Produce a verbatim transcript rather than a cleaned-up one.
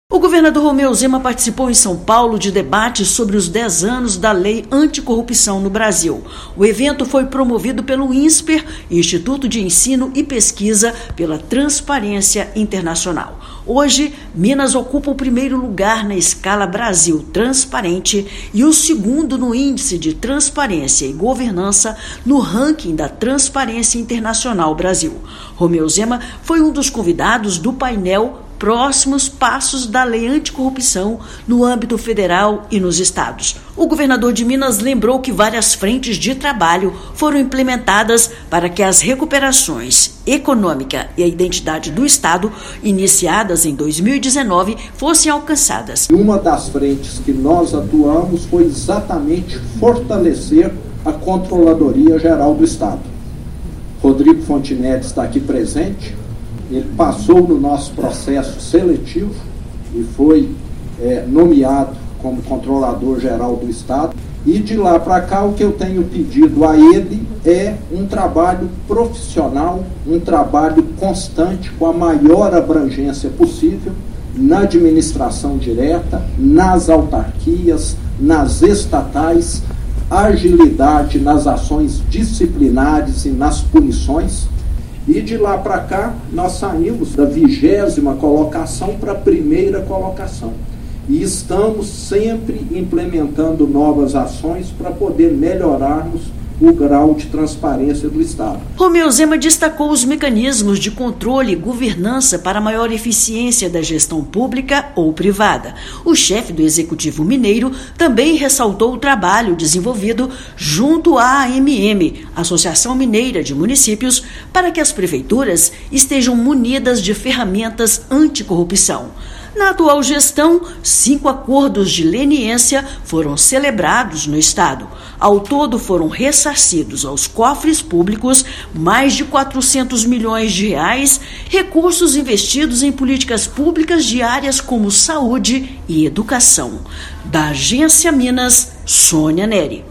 O governador Romeu Zema participou em São Paulo de debates sobre os dez anos da Lei Anticorrupção no Brasil. O evento foi promovido pelo INSPER, Instituto de Ensino e Pesquisa pela Transparência Internacional. Hoje, Minas ocupa o primeiro lugar na escala Brasil Transparente e o segundo no Índice de Transparência e Governança no ranking da Transparência Internacional Brasil. Romeu Zema foi um dos convidados do painel Próximos Passos da Lei Anticorrupção no âmbito federal e nos estados. O governador de Minas lembrou que várias frentes de trabalho foram implementadas para que as recuperações econômica e a identidade do estado, iniciadas em dois mil e dezenove, fossem alcançadas. Uma das frentes que nós atuamos foi exatamente fortalecer a Controladoria Geral do Estado. Rodrigo Fontinelli está aqui presente. Ele passou no nosso processo seletivo e foi é, nomeado como Controlador-Geral do Estado. E de lá para cá, o que eu tenho pedido a ele é um trabalho profissional, um trabalho constante, com a maior abrangência possível, na administração direta, nas autarquias, nas estatais, agilidade nas ações disciplinares e nas punições. E de lá para cá, nós saímos da vigésima colocação para a primeira colocação. E estamos sempre implementando novas ações para poder melhorarmos o grau de transparência do Estado. Romeu Zema destacou os mecanismos de controle e governança para maior eficiência da gestão pública ou privada. O chefe do Executivo Mineiro também ressaltou o trabalho desenvolvido junto à A M M, Associação Mineira de Municípios, para que as prefeituras estejam munidas de ferramentas anticorrupção. Na atual gestão, cinco acordos de leniência foram celebrados no estado. Ao todo, foram ressarcidos aos cofres públicos mais de quatrocentos milhões de reais, recursos investidos em políticas públicas de áreas como saúde e educação. Da Agência Minas, Sônia Neri.